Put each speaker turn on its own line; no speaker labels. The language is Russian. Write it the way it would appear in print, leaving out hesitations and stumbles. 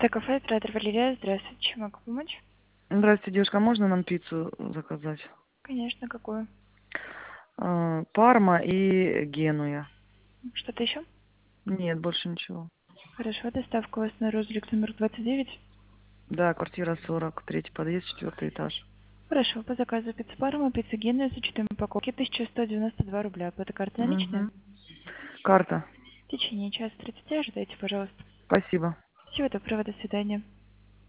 Кафе, оператор Валерия. Здравствуйте, чем могу помочь?
Здравствуйте, девушка, а можно нам пиццу заказать?
Конечно, какую?
Парма и Генуя.
Что-то еще?
Нет, больше ничего.
Хорошо, доставка у вас на Розлик номер 29.
Да, квартира 40, третий подъезд, 4-й этаж.
Хорошо, по заказу пицца Парма, пицца Генуя с учетом упаковки 1192 рубля. По этой карте наличные?
Угу. Карта.
В течение часа 30 ожидайте, пожалуйста.
Спасибо.
Всего доброго, до свидания.